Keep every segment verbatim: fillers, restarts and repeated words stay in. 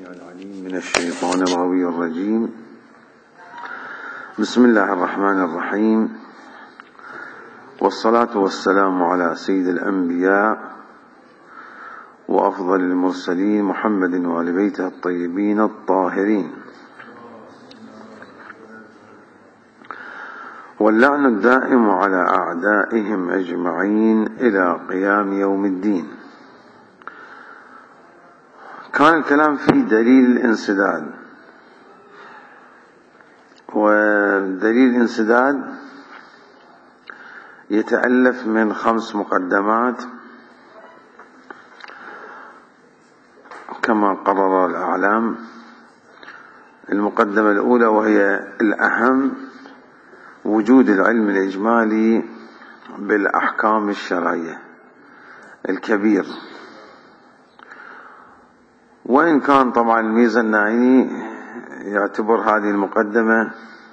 السميع العليم من الشيطان الغوي الرجيم. بسم الله الرحمن الرحيم، والصلاة والسلام على سيد الأنبياء وأفضل المرسلين محمد وآل بيته الطيبين الطاهرين، واللعن الدائم على أعدائهم أجمعين إلى قيام يوم الدين. كان الكلام في دليل الانسداد، ودليل الانسداد يتألف من خمس مقدمات كما قرر الأعلام. المقدمة الأولى وهي الأهم، وجود العلم الإجمالي بالأحكام الشرعية الكبير، وإن كان طبعا الميزة الناعيني يعتبر هذه المقدمة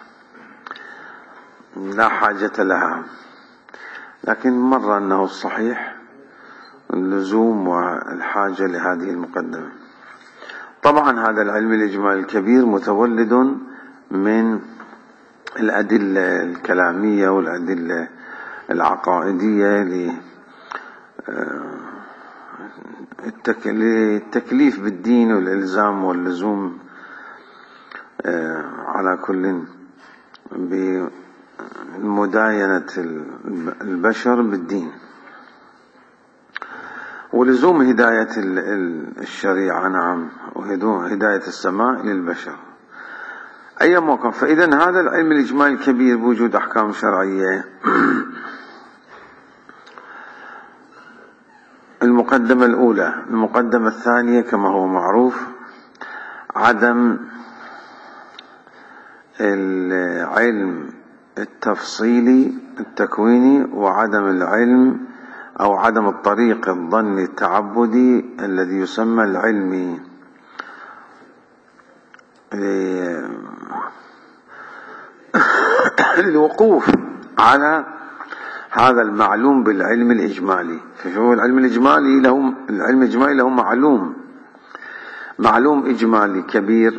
لا حاجة لها، لكن مر أنه الصحيح اللزوم والحاجة لهذه المقدمة. طبعا هذا العلم الإجمالي الكبير متولد من الأدلة الكلامية والأدلة العقائدية للتكليف بالدين والإلزام واللزوم على كل بمداينة البشر بالدين، ولزوم هداية الشريعة، نعم، وهداية السماء للبشر أي موقع. فإذا هذا العلم الإجمالي الكبير بوجود أحكام شرعية. المقدمة الأولى. المقدمة الثانية كما هو معروف عدم العلم التفصيلي التكويني، وعدم العلم أو عدم الطريق الظني التعبدي الذي يسمى العلمي، للوقوف على هذا المعلوم بالعلم الإجمالي. فشو العلم الإجمالي؟ له العلم الإجمالي له معلوم معلوم إجمالي كبير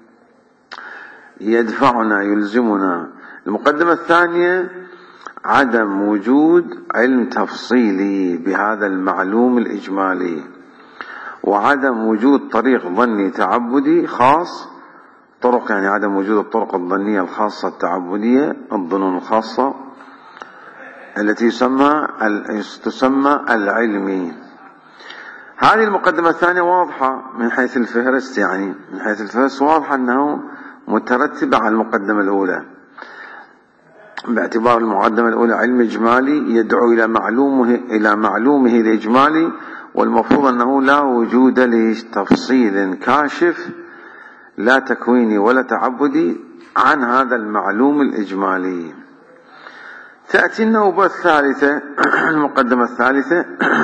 يدفعنا يلزمنا. المقدمة الثانية عدم وجود علم تفصيلي بهذا المعلوم الإجمالي، وعدم وجود طريق ظني تعبدي خاص، طرق يعني عدم وجود الطرق الظنية الخاصة التعبدية، الظنون الخاصة التي يسمى تسمى العلمي. هذه المقدمة الثانية واضحة من حيث الفهرست، يعني من حيث الفهرست واضحة أنه مترتبة على المقدمة الأولى، باعتبار المقدمة الأولى علم إجمالي يدعو إلى معلومه إلى معلومه الإجمالي، والمفروض أنه لا وجود لتفصيل كاشف لا تكويني ولا تعبدي عن هذا المعلوم الإجمالي. تأتي النوبة الثالثة المقدمة الثالثة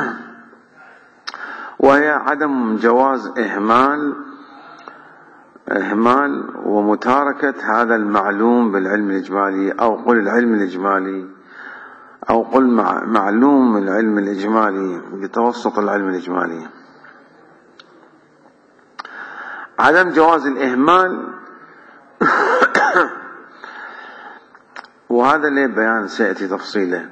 وهي عدم جواز إهمال إهمال ومتاركة هذا المعلوم بالعلم الإجمالي، أو قل العلم الإجمالي، أو قل معلوم العلم الإجمالي بتوسط العلم الإجمالي. عدم جواز الإهمال وهذا ليه بيان سيأتي تفصيله.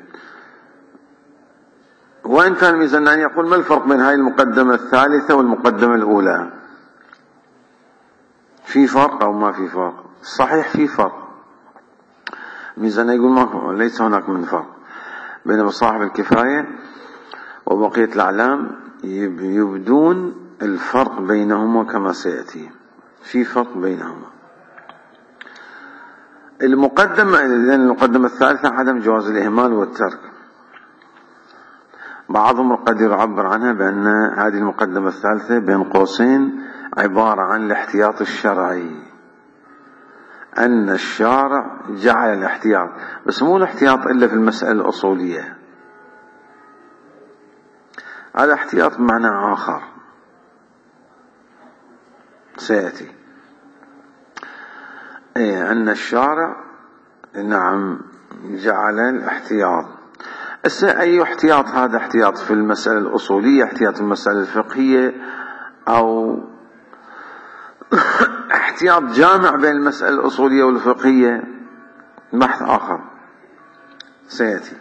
وإن كان الميزاناني يقول ما الفرق بين هاي المقدمة الثالثة والمقدمة الأولى؟ في فرق أو ما في فرق؟ صحيح في فرق. الميزاناني يقول ما ليس هناك من فرق، بينما صاحب الكفاية وبقية الأعلام يبدون الفرق بينهما كما سيأتي، في فرق بينهما. المقدمة المقدمة الثالثة عدم جواز الإهمال والترك. بعضهم قد يعبر عنها بأن هذه المقدمة الثالثة بين قوسين عبارة عن الاحتياط الشرعي، أن الشارع جعل الاحتياط، بس مو الاحتياط إلا في المسألة الأصولية، هذا احتياط بمعنى آخر سيأتي. إيه أن الشارع نعم جعل الاحتياط. أي احتياط؟ هذا احتياط في المسألة الأصولية، احتياط في المسألة الفقهية، أو احتياط جامع بين المسألة الأصولية والفقهية بحث آخر سيأتي.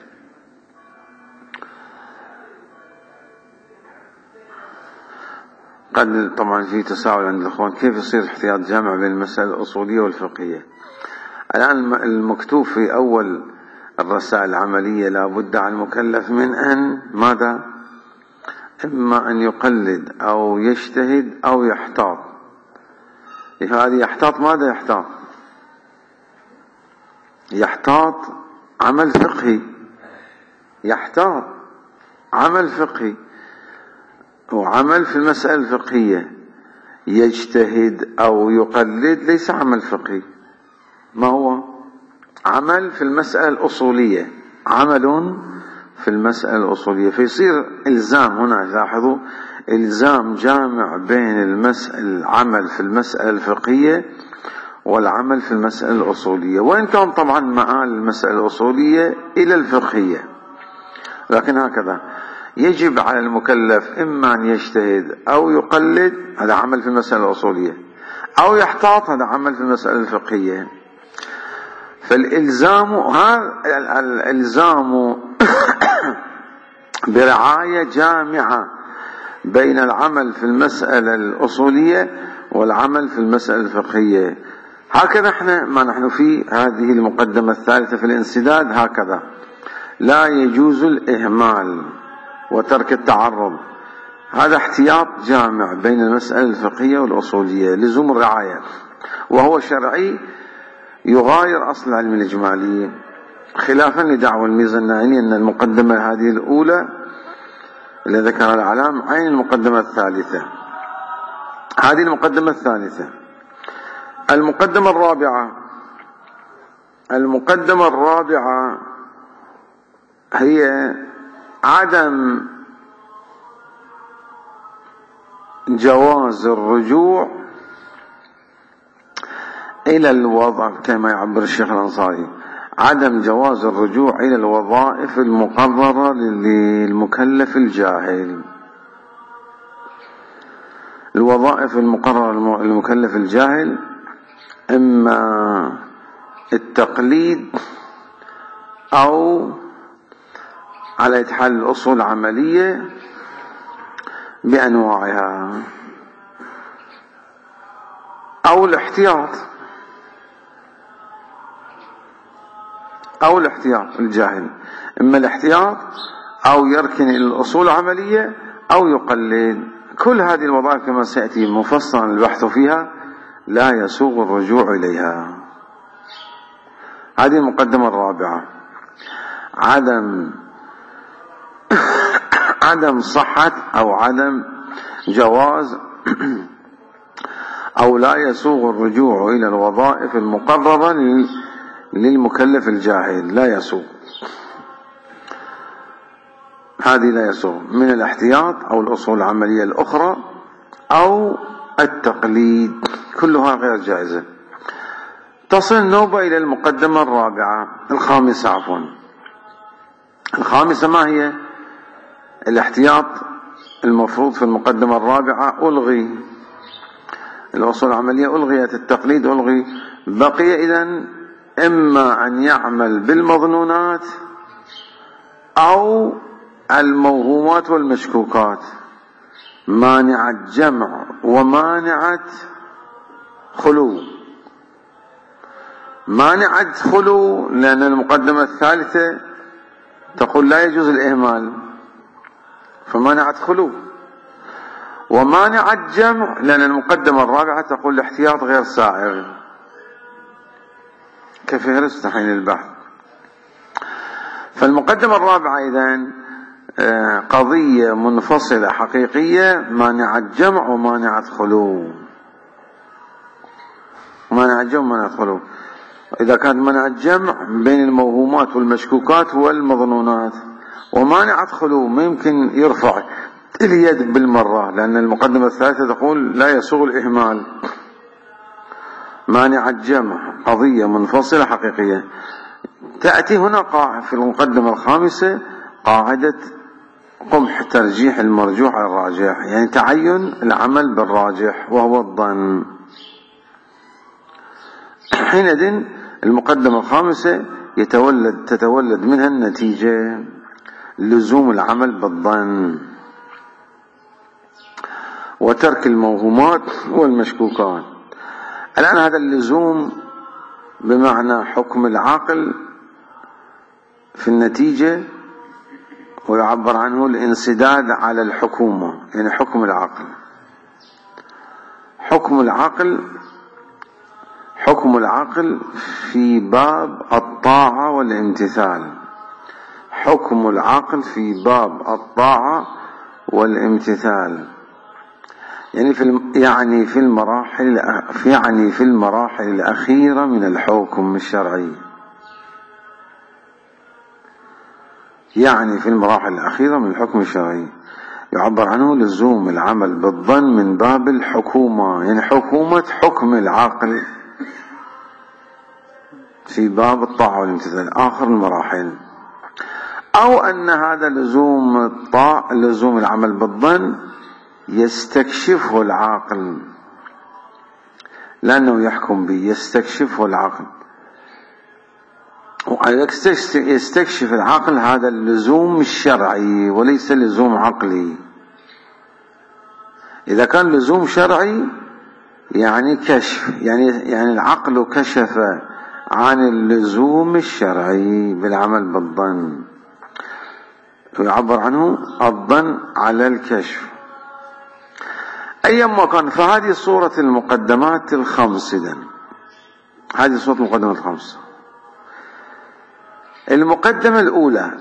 قد طبعا في تساؤل عند الأخوان كيف يصير احتياط جامع بين المسألة الأصولية والفقهية. الآن المكتوب في أول الرسائل العملية لا بد على المكلف من أن ماذا؟ إما أن يقلد أو يجتهد أو يحتاط. هذه يحتاط ماذا يحتاط؟ يحتاط عمل فقهي، يحتاط عمل فقهي وعمل في المسألة الفقهية. يجتهد أو يقلد ليس عمل فقهي، ما هو؟ عمل في المسألة الأصولية، عمل في المسألة الأصولية. فيصير إلزام هنا، لاحظوا، إلزام جامع بين المسألة العمل في المسألة الفقهية والعمل في المسألة الأصولية، وإن كان طبعا مآل المسألة الأصولية إلى الفقهية، لكن هكذا يجب على المكلف إما أن يجتهد أو يقلد، هذا عمل في المسألة الأصولية، أو يحتاط، هذا عمل في المسألة الفقهية. فالإلزام هذا الإلزام برعاية جامعة بين العمل في المسألة الأصولية والعمل في المسألة الفقهية. هكذا احنا ما نحن في هذه المقدمة الثالثة في الانسداد، هكذا لا يجوز الإهمال وترك التعرض. هذا احتياط جامع بين المسألة الفقهية والأصولية، لزوم الرعاية، وهو شرعي يغاير أصل العلم الإجمالي، خلافا لدعوى الميزانيين أن المقدمة هذه الأولى اللي ذكرها العلام عين المقدمة الثالثة. هذه المقدمة الثالثة. المقدمة الرابعة المقدمة الرابعة هي عدم جواز الرجوع إلى الوضع، كما يعبر الشيخ الأنصاري، عدم جواز الرجوع إلى الوظائف المقررة للمكلف الجاهل. الوظائف المقررة للمكلف الجاهل إما التقليد أو على إتحال الأصول العملية بأنواعها، أو الاحتياط أو الاحتياط الجاهل، إما الاحتياط أو يركن إلى الأصول العملية أو يقلد. كل هذه الوظائف كما سيأتي مفصلا البحث فيها لا يسوغ الرجوع إليها. هذه المقدمة الرابعة، عدم عدم صحة أو عدم جواز أو لا يسوغ الرجوع إلى الوظائف المقررة للمكلف الجاهل، لا يسوغ. هذه لا يسوغ من الاحتياط أو الأصول العملية الأخرى أو التقليد، كلها غير جائزة. تصل النوبة إلى المقدمة الرابعة الخامسة عفوا الخامسة ما هي؟ الاحتياط المفروض في المقدمة الرابعة ألغي، الأصول العملية ألغيت، التقليد ألغي، بقي إذن إما أن يعمل بالمظنونات أو الموهومات والمشكوكات، مانعة جمع ومانعة خلو. مانعة خلو لأن المقدمة الثالثة تقول لا يجوز الإهمال، فمانعة خلو. ومانعة جمع لأن المقدمة الرابعة تقول الاحتياط غير سائغ، كفهرست حين البحث. فالمقدمة الرابعة إذن قضية منفصلة حقيقية، مانعة جمع ومانعة خلو. مانعة جمع ومانعة خلو، إذا كانت مانعة جمع بين الموهومات والمشكوكات والمظنونات، ومانعة خلو ما يمكن يرفع اليد بالمرة، لأن المقدمة الثالثة تقول لا يسوغ الإهمال. مانعة جمع قضية منفصلة حقيقية. تأتي هنا قاعدة في المقدمة الخامسة، قاعدة قمح ترجيح المرجوح على الراجح، يعني تعين العمل بالراجح وهو الظن. وحينئذ المقدمة الخامسة يتولد تتولد منها النتيجة لزوم العمل بالظن وترك الموهومات والمشكوكات. الآن هذا اللزوم بمعنى حكم العقل في النتيجة، ويعبر عنه الانسداد على الحكومة، يعني حكم العقل. حكم العقل حكم العقل في باب الطاعة والامتثال. حكم العقل في باب الطاعة والامتثال يعني في يعني في المراحل يعني في المراحل الأخيرة من الحكم الشرعي. يعني في المراحل الأخيرة من الحكم الشرعي يعبر عنه لزوم العمل بالظن من باب الحكومة، يعني حكومة حكم العقل في باب الطاعة والامتثال آخر المراحل. أو أن هذا لزوم الطاعة لزوم العمل بالظن يستكشفه العاقل، لأنه يحكم به، يستكشفه العقل. يستكشف العقل هذا اللزوم الشرعي وليس لزوم عقلي. إذا كان لزوم شرعي يعني كشف، يعني يعني العقل كشف عن اللزوم الشرعي بالعمل بالظن، ويعبر عنه الظن على الكشف. أيما كان، فهذه صورة المقدمات الخمس. إذن هذه صورة المقدمات الخمس. المقدمة الأولى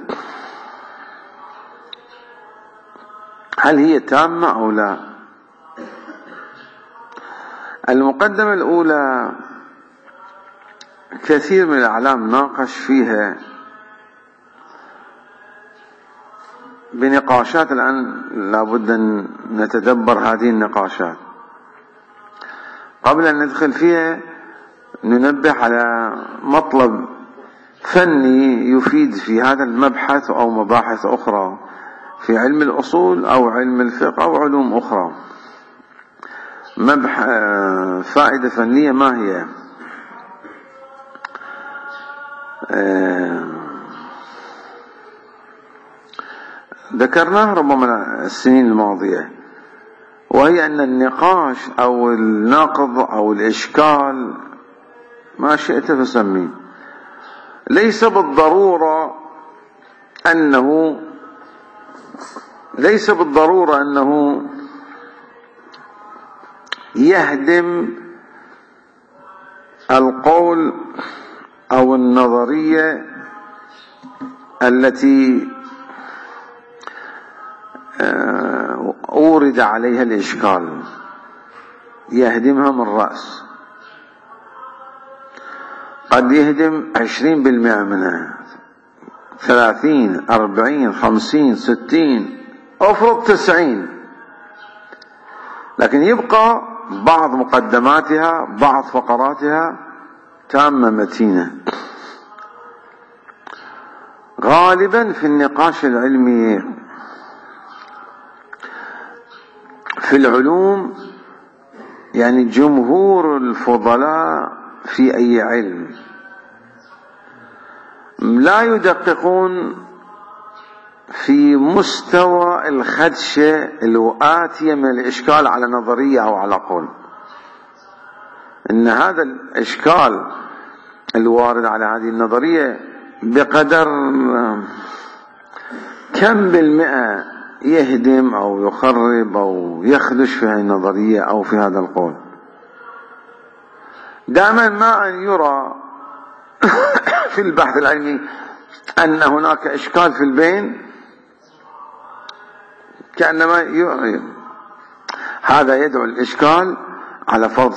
هل هي تامة أو لا؟ المقدمة الأولى كثير من الأعلام ناقش فيها بنقاشات. الآن لابد أن نتدبر هذه النقاشات. قبل أن ندخل فيها ننبه على مطلب فني يفيد في هذا المبحث أو مباحث أخرى في علم الأصول أو علم الفقه أو علوم أخرى. مبحث فائدة فنية ما هي؟ ذكرناه ربما السنين الماضية، وهي أن النقاش أو النقض أو الإشكال ما شئت فسميه ليس بالضرورة أنه ليس بالضرورة أنه يهدم القول أو النظرية التي أورد عليها الإشكال، يهدمها من رأس. قد يهدم عشرين بالمئة منها، ثلاثين، أربعين، خمسين، ستين، أفرض تسعين، لكن يبقى بعض مقدماتها بعض فقراتها تامة متينة. غالبا في النقاش العلمي في العلوم، يعني جمهور الفضلاء في أي علم لا يدققون في مستوى الخدشة الآتية من الإشكال على نظرية أو على قول. إن هذا الإشكال الوارد على هذه النظرية بقدر كم بالمئة يهدم أو يخرب أو يخدش في هذه النظرية أو في هذا القول. دائما ما أن يرى في البحث العلمي أن هناك إشكال في البين، كأنما ي... هذا يدعو الإشكال على فرض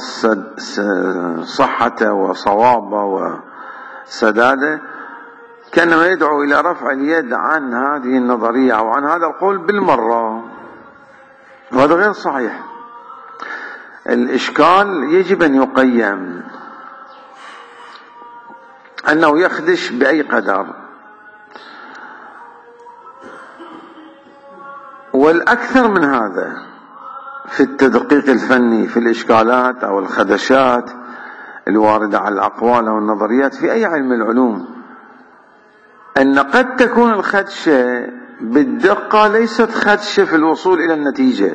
صحته وصوابه وسداده، كأنما يدعو إلى رفع اليد عن هذه النظرية أو عن هذا القول بالمرة، وهذا غير صحيح. الإشكال يجب أن يقيم، أنه يخدش بأي قدر. والأكثر من هذا في التدقيق الفني في الإشكالات أو الخدشات الواردة على الأقوال والنظريات في أي علم من العلوم، أن قد تكون الخدشة بالدقة ليست خدشة في الوصول إلى النتيجة،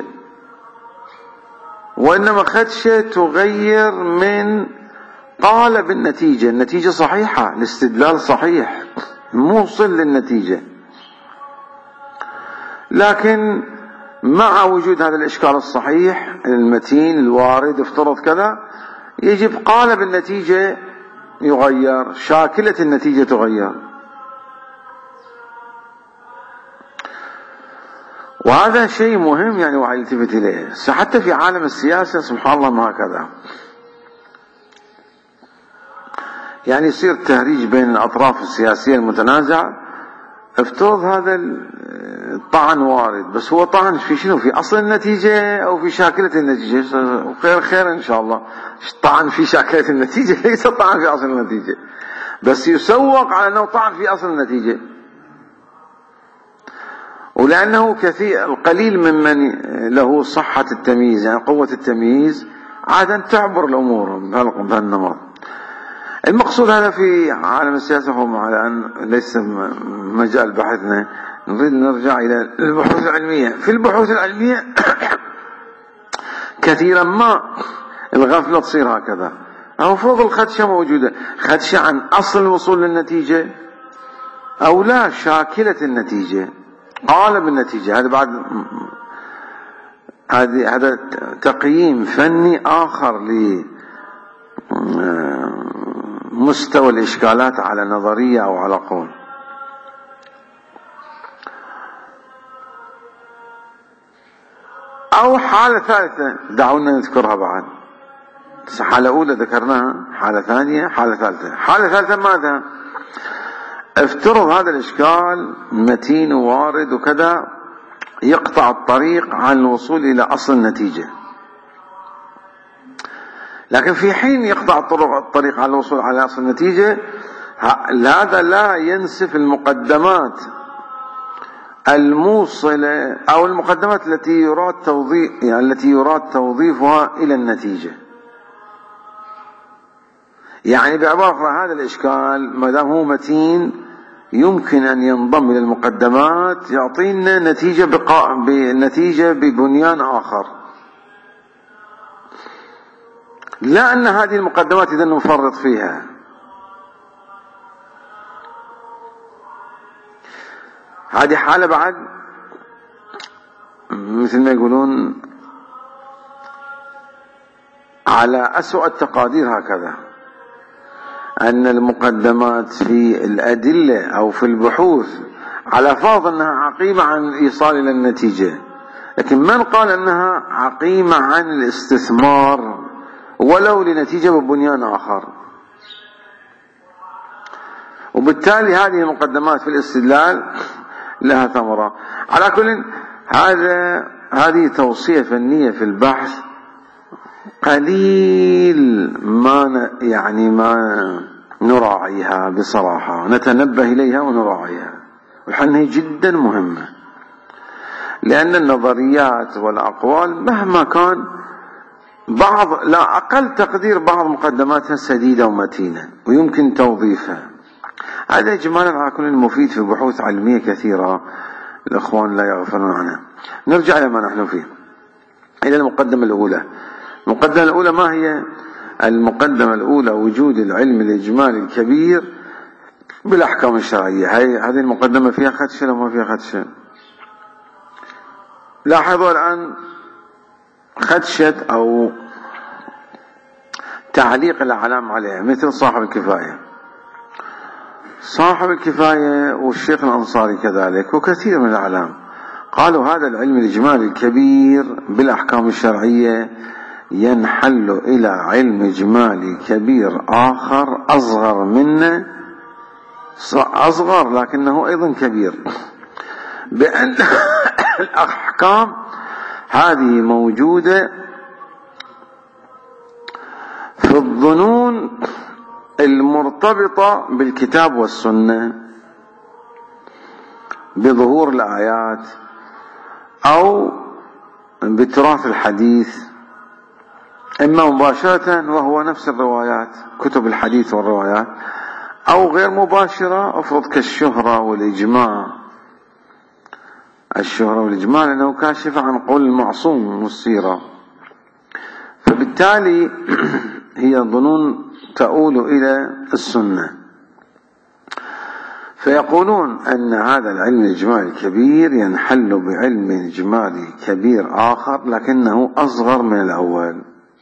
وإنما خدشة تغير من قالب النتيجة. النتيجة صحيحة، الاستدلال صحيح، موصل للنتيجة، لكن مع وجود هذا الإشكال الصحيح المتين الوارد افترض كذا، يجب قالب النتيجة يغير، شاكلة النتيجة تغير. وهذا شيء مهم يعني واحد يلتفت إليه. حتى في عالم السياسة سبحان الله ما هكذا، يعني يصير تهريج بين الأطراف السياسية المتنازعة، افترض هذا الطعن وارد، بس هو طعن في شنو؟ في أصل النتيجة أو في شاكلة النتيجة؟ خير خير إن شاء الله. طعن في شاكلة النتيجة ليس طعن في أصل النتيجة، بس يسوق على أنه طعن في أصل النتيجة. ولأنه كثير القليل ممن له صحة التمييز يعني قوة التمييز عادة تعبر الأمور بهالنمط. المقصود هذا في عالم السياسة هو على أن ليس مجال بحثنا، نريد نرجع إلى البحوث العلمية. في البحوث العلمية كثيرا ما الغفلة تصير هكذا، أو فوق الخدشة موجودة، خدشة عن أصل الوصول للنتيجة أو لا شاكلة النتيجة، قالب النتيجة. هذا بعد هذا هذا تقييم فني آخر لمستوى الإشكالات على نظرية أو على قول. أو حالة ثالثة دعونا نذكرها بعد. حالة أولى ذكرناها، حالة ثانية، حالة ثالثة. حالة ثالثة ماذا؟ افترض هذا الإشكال متين ووارد وكذا يقطع الطريق عن الوصول إلى أصل النتيجة، لكن في حين يقطع الطريق عن الوصول على أصل النتيجة هذا لا ينسف المقدمات الموصلة أو المقدمات التي يراد توظيف يعني التي يراد توظيفها إلى النتيجة. يعني بعبارة هذا الإشكال ما دام هو متين يمكن أن ينضم إلى المقدمات يعطينا نتيجة بقاء بنتيجة ببنيان آخر، لا أن هذه المقدمات إذا نفرط فيها. هذه حالة بعد مثل ما يقولون على أسوأ التقادير هكذا، أن المقدمات في الأدلة أو في البحوث على فرض أنها عقيمة عن الإيصال إلى النتيجة، لكن من قال أنها عقيمة عن الاستثمار ولو لنتيجة ببنيان آخر؟ وبالتالي هذه المقدمات في الاستدلال لها ثمرة. على كل هذا هذه توصية فنية في البحث قليل ما يعني ما نراعيها بصراحة، نتنبه إليها ونراعيها، والحين هي جدا مهمة، لأن النظريات والأقوال مهما كان بعض لا أقل تقدير بعض مقدماتها سديدة ومتينة ويمكن توظيفها. هذا إجمالا على كل مفيد في بحوث علمية كثيرة الإخوان لا يغفلون عنها. نرجع إلى ما نحن فيه، إلى المقدمة الأولى. المقدمة الأولى ما هي؟ المقدمة الأولى وجود العلم الإجمالي الكبير بالأحكام الشرعية. هذه المقدمة فيها خدشة ولا ما فيها خدشة؟ لاحظوا الآن خدشة أو تعليق الأعلام عليها، مثل صاحب الكفاية. صاحب الكفاية والشيخ الأنصاري كذلك وكثير من الأعلام قالوا هذا العلم الإجمالي الكبير بالأحكام الشرعية ينحل إلى علم إجمالي كبير آخر أصغر منه، أصغر لكنه أيضا كبير، بأن الأحكام هذه موجودة في الظنون المرتبطة بالكتاب والسنة بظهور الآيات أو بتراث الحديث إما مباشرة وهو نفس الروايات كتب الحديث والروايات، أو غير مباشرة أفرض كالشهرة والإجماع. الشهرة والإجماع لأنه كاشف عن قول المعصوم والسيرة، فبالتالي هي ظنون تؤول إلى السنة. فيقولون أن هذا العلم الإجمالي الكبير ينحل بعلم إجمالي كبير آخر لكنه أصغر من الأول.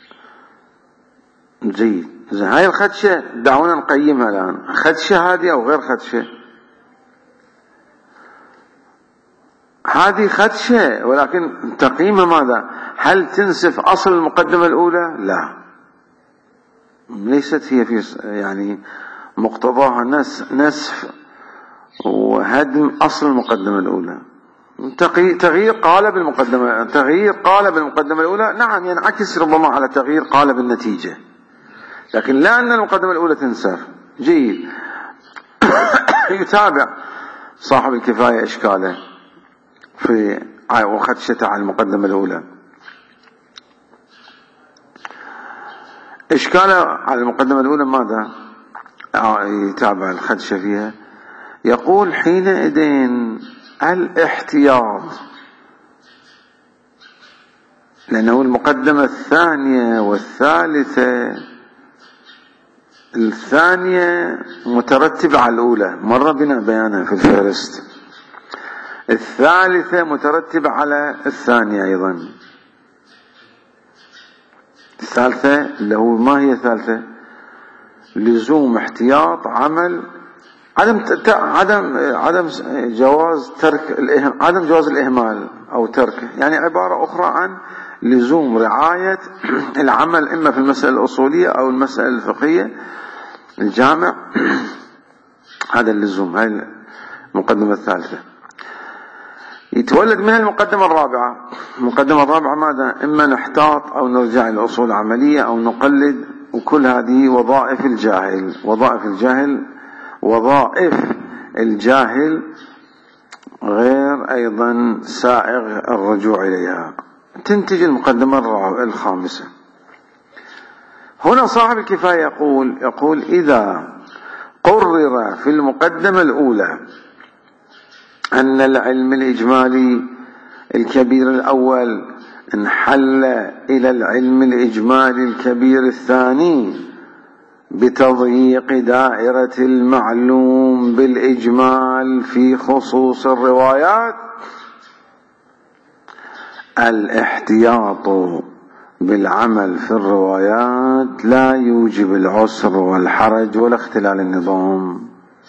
جيد. هاي الخدشة دعونا نقيمها الآن، خدشة هذه أو غير خدشة؟ هذه خدشة، ولكن تقييمها ماذا؟ هل تنسف أصل المقدمة الأولى؟ لا، ليست هي في يعني مقتضاها نسف وهدم أصل المقدمة الأولى. تغيير قالب المقدمة تغيير قالب المقدمة الأولى نعم ينعكس ربما على تغيير قالب النتيجة، لكن لا أن المقدمة الأولى تنسف. جيد. يتابع صاحب الكفاية إشكاله في وخدشته على المقدمة الأولى. إشكاله على المقدمة الأولى ماذا؟ يتابع الخدشة فيها. يقول حينئذ الاحتياط، لأنه المقدمة الثانية والثالثة، الثانية مترتبة على الأولى، مرة بنا بيانها في الفهرست، الثالثة مترتبة على الثانية أيضا. الثالثة اللي هو ما هي الثالثة؟ لزوم احتياط عمل عدم عدم عدم جواز ترك عدم جواز الإهمال أو تركه، يعني عبارة أخرى عن لزوم رعاية العمل إما في المسألة الأصولية أو المسألة الفقهية الجامع. هذا اللزوم، هاي المقدمة الثالثة. يتولد منها المقدمة الرابعة. المقدمة الرابعة ماذا؟ إما نحتاط أو نرجع للأصول العملية أو نقلد، وكل هذه وظائف الجاهل. وظائف الجاهل وظائف الجاهل غير أيضا سائغ الرجوع إليها. تنتج المقدمة الخامسة. هنا صاحب الكفاية يقول يقول إذا قرر في المقدمة الأولى أن العلم الإجمالي الكبير الأول انحل إلى العلم الإجمالي الكبير الثاني بتضييق دائرة المعلوم بالإجمال في خصوص الروايات، الاحتياط بالعمل في الروايات لا يوجب العسر والحرج ولا اختلال النظام.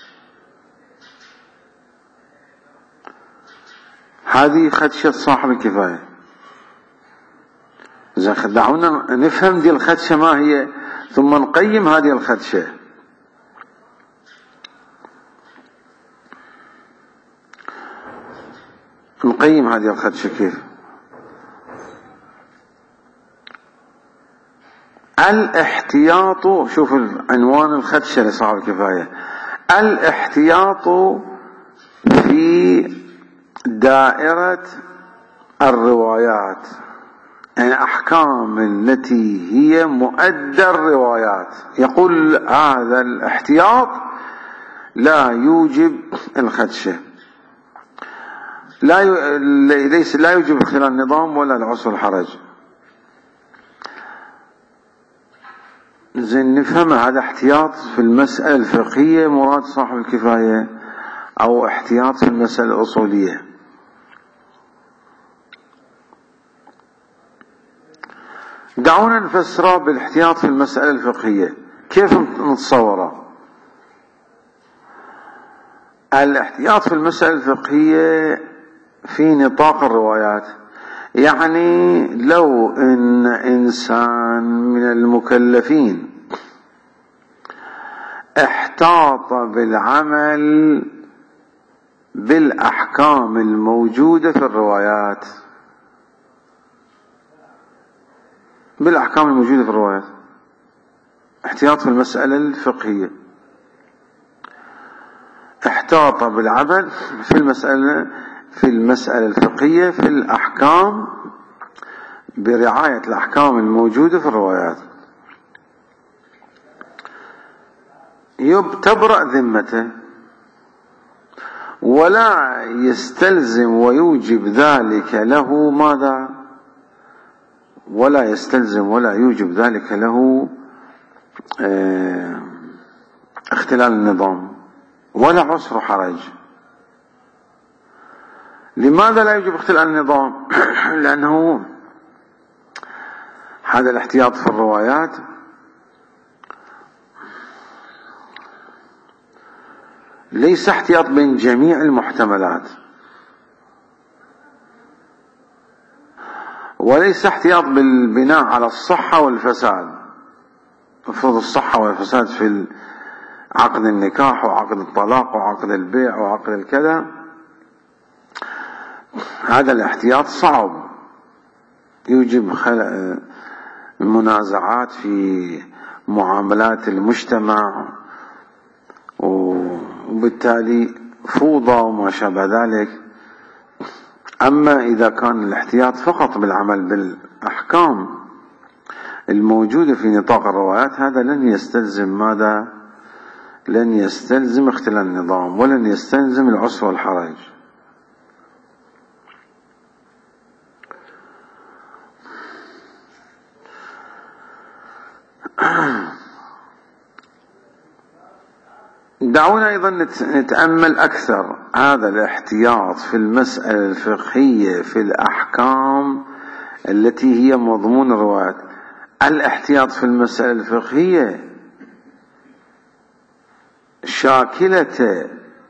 هذه خدشة صاحب الكفاية. إذا دعونا نفهم دي الخدشة ما هي ثم نقيم هذه الخدشة. نقيم هذه الخدشة كيف؟ الاحتياط، شوف عنوان الخدشة لصاحب الكفاية، الاحتياط في دائرة الروايات، يعني أحكام التي هي مؤدى الروايات. يقول هذا الاحتياط لا يوجب الخدشة، لا ي... ليس لا يوجب اختلال النظام ولا العسر الحرج. زين نفهم هذا احتياط في المسألة الفقهية مراد صاحب الكفاية أو احتياط في المسألة الأصولية؟ دعونا نفسره بالاحتياط في المسألة الفقهية. كيف نتصوره؟ الاحتياط في المسألة الفقهية في نطاق الروايات، يعني لو ان انسان من المكلفين احتاط بالعمل بالاحكام الموجودة في الروايات، بالاحكام الموجودة في الروايات، احتياط في المسألة الفقهية، احتاط بالعمل في المسألة في المسألة الفقهية في الأحكام برعاية الأحكام الموجودة في الروايات تبرأ ذمته، ولا يستلزم ويوجب ذلك له ماذا؟ ولا يستلزم ولا يوجب ذلك له اه اختلال النظام ولا عسر حرج. لماذا لا يوجب اختلال النظام؟ لأنه هذا الاحتياط في الروايات ليس احتياط بين جميع المحتملات، وليس احتياط بالبناء على الصحة والفساد. مفروض الصحة والفساد في عقد النكاح وعقد الطلاق وعقد البيع وعقد الكذا، هذا الاحتياط صعب، يوجب منازعات في معاملات المجتمع وبالتالي فوضى وما شابه ذلك. أما إذا كان الاحتياط فقط بالعمل بالأحكام الموجودة في نطاق الروايات، هذا لن يستلزم ماذا؟ لن يستلزم اختلال النظام ولن يستلزم العسر والحرج. دعونا أيضا نتأمل أكثر هذا الاحتياط في المسألة الفقهية في الأحكام التي هي مضمون الروايات. الاحتياط في المسألة الفقهية شاكلة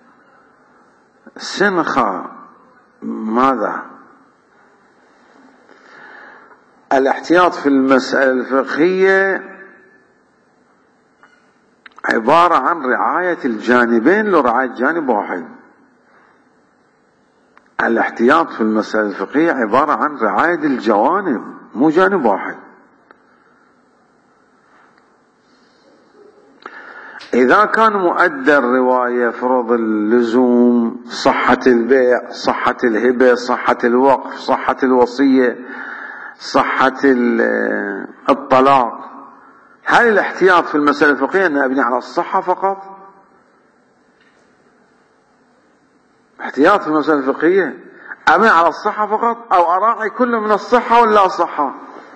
سنخة ماذا؟ الاحتياط في المسألة الفقهية عبارة عن رعاية الجانبين لرعاية جانب واحد. الاحتياط في المسألة الفقهية عبارة عن رعاية الجوانب مو جانب واحد. إذا كان مؤدى الرواية فرض اللزوم، صحة البيع، صحة الهبة، صحة الوقف، صحة الوصية، صحة الطلاق، هل الاحتياط في المسألة الفقهية أن أبني على الصحة فقط؟ احتياط في المسألة الفقهية أبني على الصحة فقط أو أراعي كل من الصحة ولا صحة؟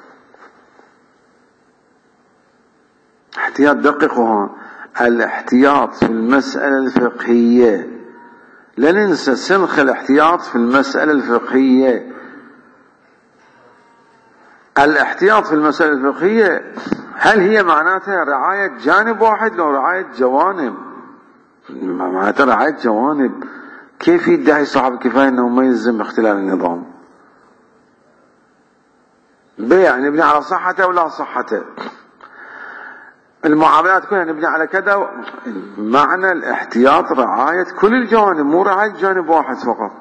احتياط دققوا. الاحتياط في المسألة الفقهية، لا ننسى سنخ الاحتياط في المسألة الفقهية. الاحتياط في المسألة الفقهية هل هي معناتها رعاية جانب واحد لو رعاية جوانب؟ معناتها رعاية جوانب. كيف يدعي صاحب الكفاية أنه ما يلزم اختلال النظام؟ بيع نبني على صحته ولا صحته، المعاملات كلها نبني على كذا. معنى الاحتياط رعاية كل الجوانب مو رعاية جانب واحد فقط.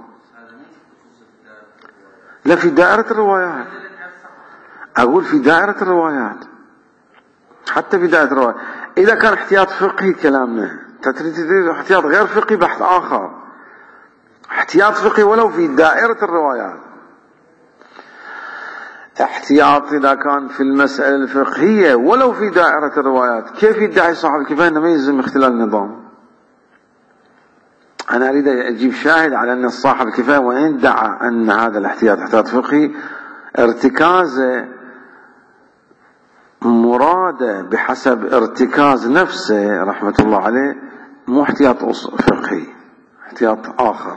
لا، في دائرة الروايات، أقول في دائرة الروايات، حتى في دائرة الروايات. إذا كان احتياط فقهي كلامنا، تريد احتياط غير فقهي بحث آخر. احتياط فقهي ولو في دائرة الروايات. احتياط إذا كان في المسألة الفقهية ولو في دائرة الروايات، كيف يدعي صاحب الكفاية أنه ما يلزم اختلال النظام؟ أنا أريد أجيب شاهد على أن صاحب الكفاية وإن دعا أن هذا الاحتياط احتياط فقهي، ارتكازه مراده بحسب ارتكاز نفسه رحمة الله عليه، مو احتياط فقهي، احتياط آخر.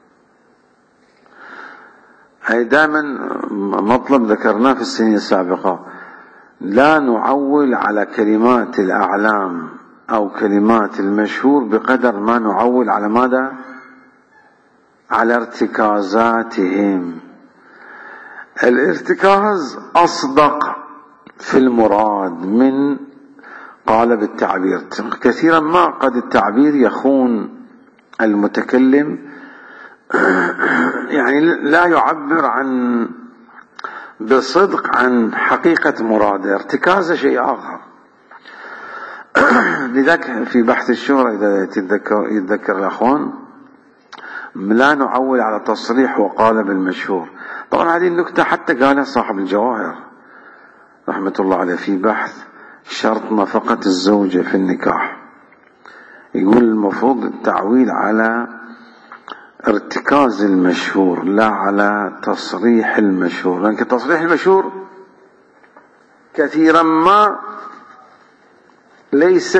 هي دائما مطلب ذكرناه في السنين السابقة، لا نعول على كلمات الأعلام أو كلمات المشهور بقدر ما نعول على ماذا؟ على ارتكازاتهم. الارتكاز أصدق في المراد من قالب التعبير. كثيرا ما قد التعبير يخون المتكلم، يعني لا يعبر عن بصدق عن حقيقة مراده، ارتكاز شيء آخر. لذلك في بحث الشهرة إذا يتذكر, يتذكر الأخوان، لا نعول على تصريح وقالب المشهور، طبعا هذه النكتة حتى قالها صاحب الجواهر رحمة الله عليه في بحث شرط نفقة الزوجة في النكاح. يقول المفروض التعويل على ارتكاز المشهور لا على تصريح المشهور، لأن تصريح المشهور كثيرا ما ليس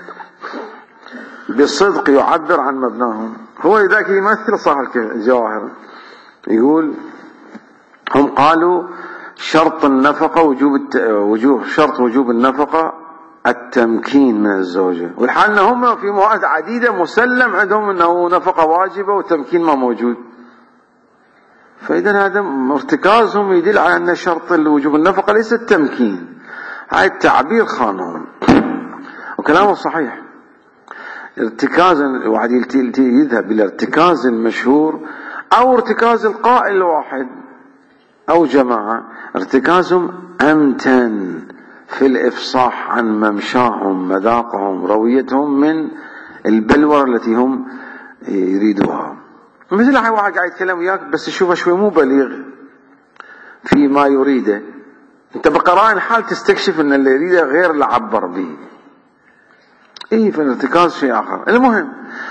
بصدق يعبر عن مبناهم. هو لذلك يمثل صاحب الجواهر يقول هم قالوا شرط النفقة وجوب الت... وجوب شرط وجوب النفقة التمكين من الزوجة، والحال ان هم في مواد عديدة مسلم عندهم انه نفقة واجبة والتمكين ما موجود. فاذا هذا ارتكازهم يدل على ان شرط وجوب النفقة ليس التمكين. هاي التعبير خانهم وكلامه صحيح. ارتكاز واحد يذهب الى ارتكاز المشهور او ارتكاز القائل الواحد او جماعة، ارتكازهم امتن في الافصاح عن ممشاهم مذاقهم رويتهم من البلورة التي هم يريدوها. مثل هاي واحد قاعد يتكلم وياك بس يشوفه شوي مو بليغ في ما يريده، انت بقرائن حال تستكشف ان اللي يريده غير اللي عبر به. ايه فالارتكاز شيء اخر. المهم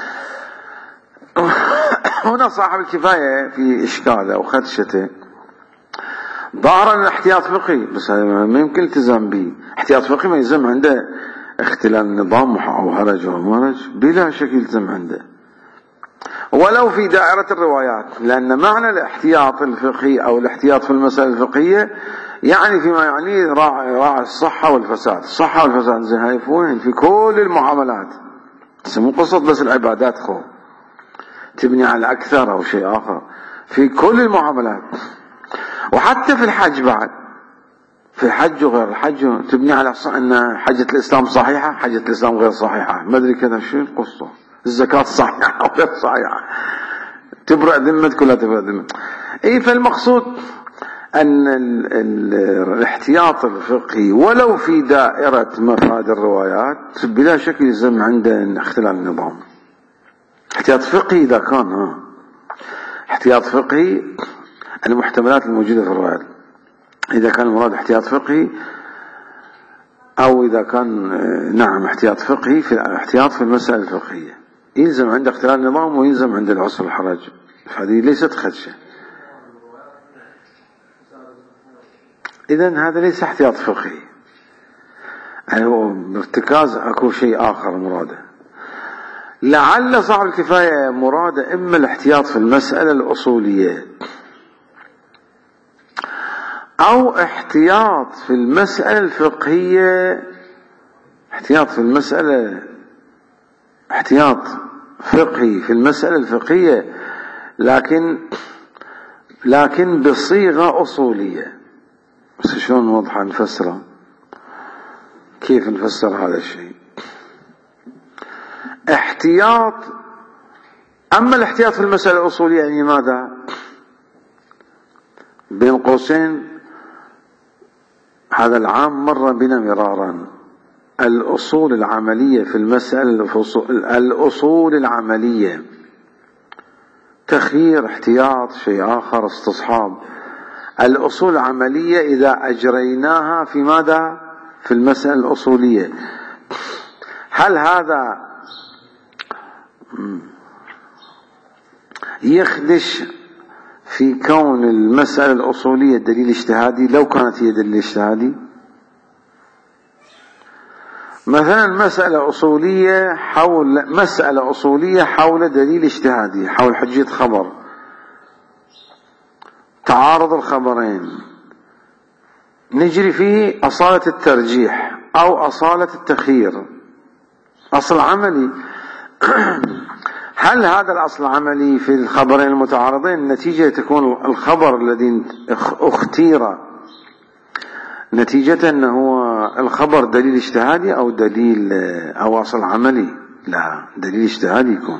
هنا صاحب الكفاية في اشكاله وخدشته ظاهر ان الاحتياط فقهي، بس ما يمكن التزام به. احتياط فقهي ما يلزم عنده اختلال النظام او هرج او مرج، بلا شك يلزم عنده ولو في دائرة الروايات، لان معنى الاحتياط الفقهي او الاحتياط في المسائل الفقهية يعني فيما يعنيه راعي راعي الصحة والفساد. الصحة والفساد زي هاي وين؟ في كل المعاملات، بس مو قصة بس العبادات خو تبني على اكثر او شيء اخر، في كل المعاملات وحتى في الحج بعد. في الحج وغير الحج تبني على ان حجة الاسلام صحيحة، حجة الاسلام غير صحيحة، ما ادري كذا شو القصة، الزكاة صحيحة او غير صحيحة، تبرأ ذمتك ولا تبرأ ذمتك. اي فالمقصود ان ال ال الاحتياط الفقهي ولو في دائرة مفاد الروايات بلا شك يلزم عنده اختلال النظام. احتياط فقهي اذا كان ها احتياط فقهي المحتملات الموجودة في الروايات، إذا كان المراد احتياط فقهي أو إذا كان نعم احتياط فقهي في الاحتياط في المسائل الفقهية يلزم عند اختلال النظام ويلزم عند العسر الحرج. هذه ليست خدشة. إذن هذا ليس احتياط فقهي، يعني هو ارتكاز أكو شيء آخر مراده. لعل صاحب الكفاية مراده إما الاحتياط في المسألة الأصولية أو احتياط في المسألة الفقهية، احتياط في المسألة احتياط فقهي في المسألة الفقهية لكن لكن بصيغة أصولية. بس شلون واضحة نفسره؟ كيف نفسر هذا الشيء؟ احتياط، أما الاحتياط في المسألة الأصولية يعني ماذا؟ بين قوسين هذا العام مر بنا مرارا، الأصول العملية في المسألة الأصول العملية تخيير احتياط شيء آخر استصحاب. الأصول العملية إذا أجريناها في ماذا؟ في المسألة الأصولية، هل هذا يخدش في كون المسألة الأصولية دليل اجتهادي لو كانت هي دليل اجتهادي؟ مثلا مسألة أصولية حول مسألة أصولية حول دليل اجتهادي، حول حجية خبر، تعارض الخبرين، نجري فيه أصالة الترجيح أو أصالة التخيير، أصل عملي. هل هذا الأصل العملي في الخبرين المتعارضين النتيجة تكون الخبر الذي اختير نتيجة أنه هو الخبر دليل اجتهادي أو دليل أو أصل عملي؟ لا، دليل اجتهادي يكون.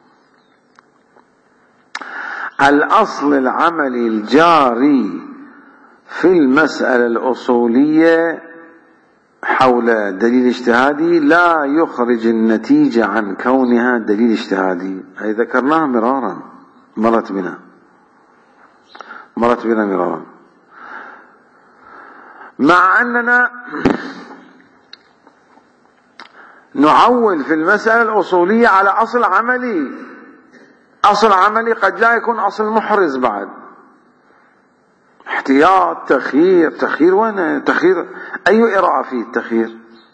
الأصل العملي الجاري في المسألة الأصولية حول دليل اجتهادي لا يخرج النتيجة عن كونها دليل اجتهادي. هذه ذكرناها مرارا، مرت بنا مرت بنا مرارا. مع أننا نعول في المسألة الأصولية على أصل عملي، أصل عملي قد لا يكون أصل محرز بعد. احتياط، تخيير، تخيير وين؟ تخيير أي إراءة فيه التخيير؟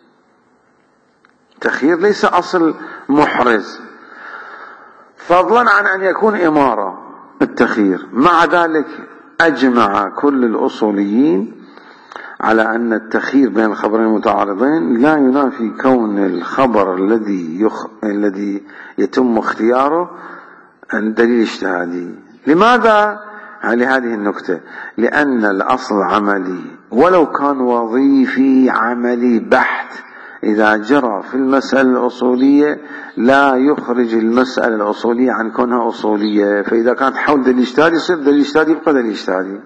تخيير ليس أصل محرز، فضلا عن أن يكون إمارة التخيير. مع ذلك أجمع كل الأصوليين على أن التخيير بين الخبرين المتعارضين لا ينافي كون الخبر الذي يخ... الذي يتم اختياره دليل اجتهادي. لماذا؟ لهذه النكتة، لأن الأصل عملي، ولو كان وظيفي عملي بحت، إذا جرى في المسألة الأصولية لا يخرج المسألة الأصولية عن كونها أصولية. فإذا كانت حول دليل اجتهادي يصير دليل اجتهادي يبقى دليل اجتهادي.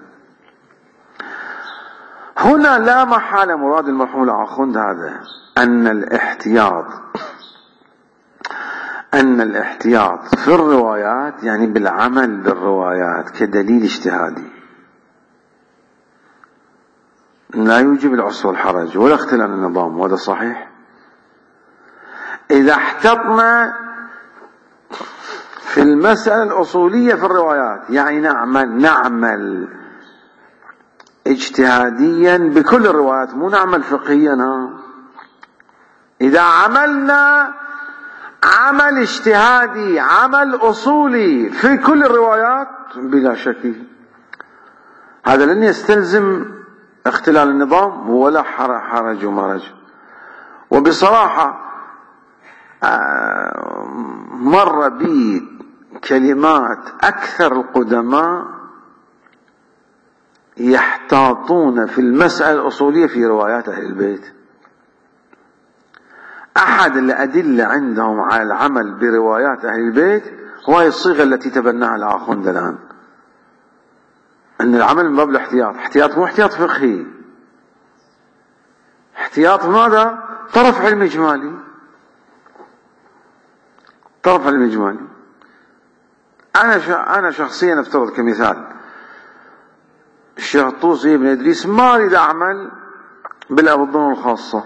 هنا لا محالة مراد المرحوم الآخوند هذا، أن الاحتياط أن الاحتياط في الروايات يعني بالعمل بالروايات كدليل اجتهادي لا يوجب العسر والحرج ولا اختلال النظام، وهذا صحيح. إذا احتطنا في المسألة الأصولية في الروايات يعني نعمل نعمل اجتهاديا بكل الروايات، مو نعمل فقهيا. إذا عملنا عمل اجتهادي عمل أصولي في كل الروايات بلا شك هذا لن يستلزم اختلال النظام ولا حرج ومرج. وبصراحة مر بي كلمات أكثر القدماء يحتاطون في المسألة الأصولية في روايات أهل البيت. أحد الأدلة عندهم على العمل بروايات أهل البيت هو الصيغة التي تبناها الآخوند الآن، أن العمل من باب الاحتياط. احتياط مو احتياط فقهي، احتياط ماذا؟ طرف علم إجمالي، طرف علم إجمالي. أنا أنا شخصيا أفترض كمثال الشيخ الطوسي بن إدريس ما أريد أعمل بالظنون الخاصة،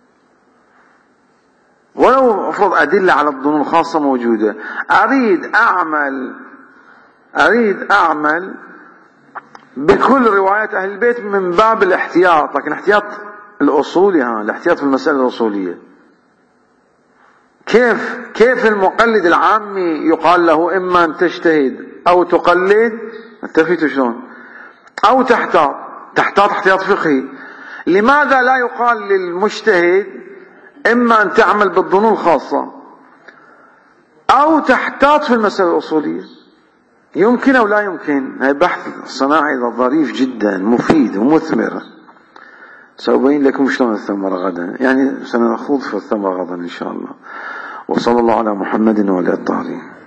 ولو أفرض أدلة على الظنون الخاصة موجودة، أريد أعمل أريد أعمل بكل روايات أهل البيت من باب الاحتياط، لكن الاحتياط الأصولي، ها الاحتياط في المسألة الأصولية. كيف كيف المقلد العامي يقال له إما أن تجتهد أو تقلد، اتفقتوا شلون؟ أو تحتاط تحتاط احتياط فقهي. لماذا لا يقال للمجتهد إما أن تعمل بالظنون الخاصة أو تحتاط في المسألة الأصولية؟ يمكن أو لا يمكن؟ هذا بحث صناعي ظريف جدا مفيد ومثمر، سأبين لكم شلون الثمرة غدا، يعني سنخوض في الثمرة غدا إن شاء الله. وصلى الله على محمد وعلى آله الطاهرين.